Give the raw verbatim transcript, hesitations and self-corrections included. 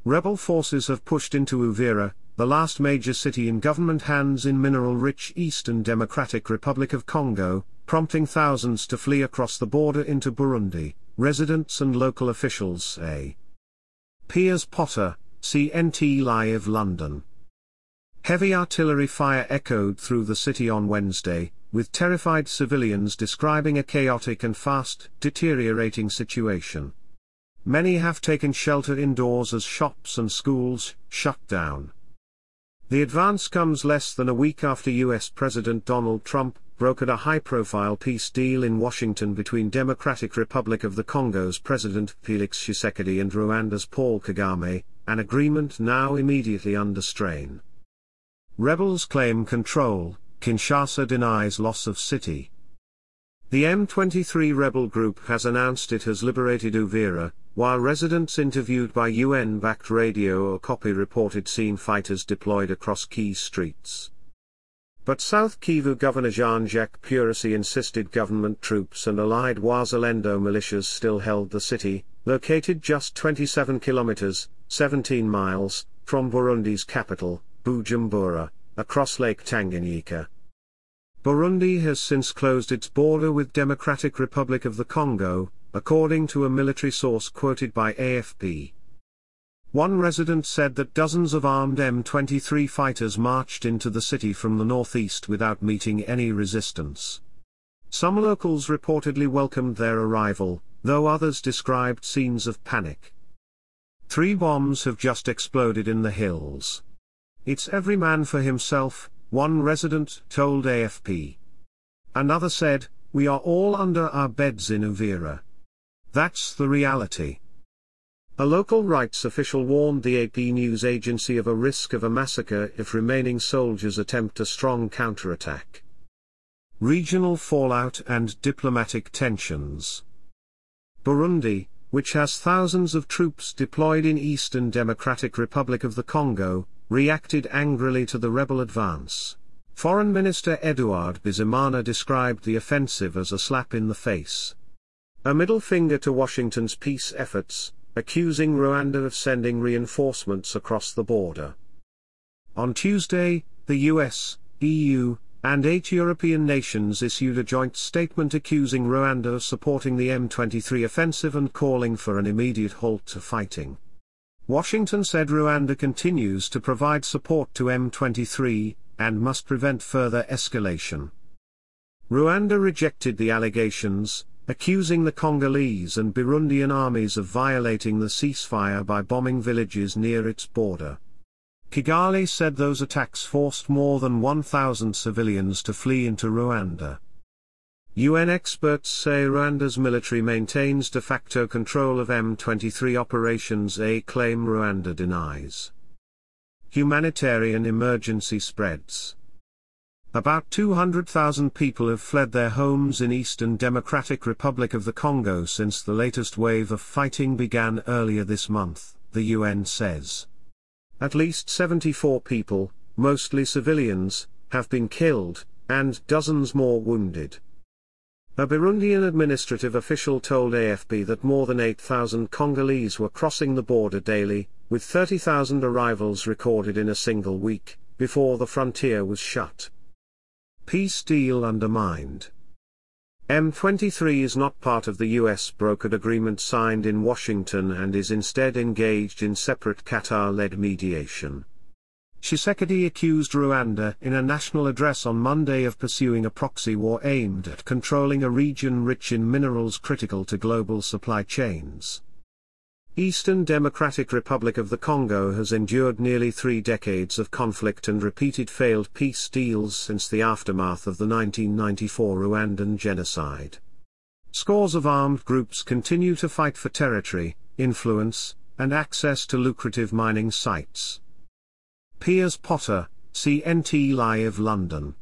Rebel forces have pushed into Uvira, the last major city in government hands in mineral-rich Eastern Democratic Republic of Congo, prompting thousands to flee across the border into Burundi, residents and local officials say. Piers Potter, C N T Live London. Heavy artillery fire echoed through the city on Wednesday, with terrified civilians describing a chaotic and fast deteriorating situation. Many have taken shelter indoors as shops and schools shut down. The advance comes less than a week after U S President Donald Trump brokered a high-profile peace deal in Washington between Democratic Republic of the Congo's President Felix Tshisekedi and Rwanda's Paul Kagame, an agreement now immediately under strain. Rebels claim control, Kinshasa denies loss of city. The M twenty-three rebel group has announced it has liberated Uvira, while residents interviewed by U N-backed Radio Okapi reported seeing fighters deployed across key streets. But South Kivu Governor Jean-Jacques Purissy insisted government troops and allied Wazalendo militias still held the city, located just twenty-seven kilometers, seventeen miles, from Burundi's capital, Bujumbura, across Lake Tanganyika. Burundi has since closed its border with Democratic Republic of the Congo, according to a military source quoted by A F P. One resident said that dozens of armed M twenty-three fighters marched into the city from the northeast without meeting any resistance. Some locals reportedly welcomed their arrival, though others described scenes of panic. Three bombs have just exploded in the hills. It's every man for himself, one resident told A F P. Another said, "We are all under our beds in Uvira. That's the reality." A local rights official warned the A P news agency of a risk of a massacre if remaining soldiers attempt a strong counterattack. Regional fallout and diplomatic tensions. Burundi, which has thousands of troops deployed in Eastern Democratic Republic of the Congo, reacted angrily to the rebel advance. Foreign Minister Edouard Bizimana described the offensive as a slap in the face. A middle finger to Washington's peace efforts, accusing Rwanda of sending reinforcements across the border. On Tuesday, the U S, E U, and eight European nations issued a joint statement accusing Rwanda of supporting the M twenty-three offensive and calling for an immediate halt to fighting. Washington said Rwanda continues to provide support to M twenty-three, and must prevent further escalation. Rwanda rejected the allegations, accusing the Congolese and Burundian armies of violating the ceasefire by bombing villages near its border. Kigali said those attacks forced more than one thousand civilians to flee into Rwanda. U N experts say Rwanda's military maintains de facto control of M twenty-three operations, a claim Rwanda denies. Humanitarian emergency spreads. About two hundred thousand people have fled their homes in Eastern Democratic Republic of the Congo since the latest wave of fighting began earlier this month, the U N says. At least seventy-four people, mostly civilians, have been killed, and dozens more wounded. A Burundian administrative official told A F P that more than eight thousand Congolese were crossing the border daily, with thirty thousand arrivals recorded in a single week, before the frontier was shut. Peace deal undermined. M twenty-three is not part of the U S-brokered agreement signed in Washington and is instead engaged in separate Qatar-led mediation. Tshisekedi accused Rwanda in a national address on Monday of pursuing a proxy war aimed at controlling a region rich in minerals critical to global supply chains. Eastern Democratic Republic of the Congo has endured nearly three decades of conflict and repeated failed peace deals since the aftermath of the nineteen ninety-four Rwandan genocide. Scores of armed groups continue to fight for territory, influence, and access to lucrative mining sites. Piers Potter, C N T Live London.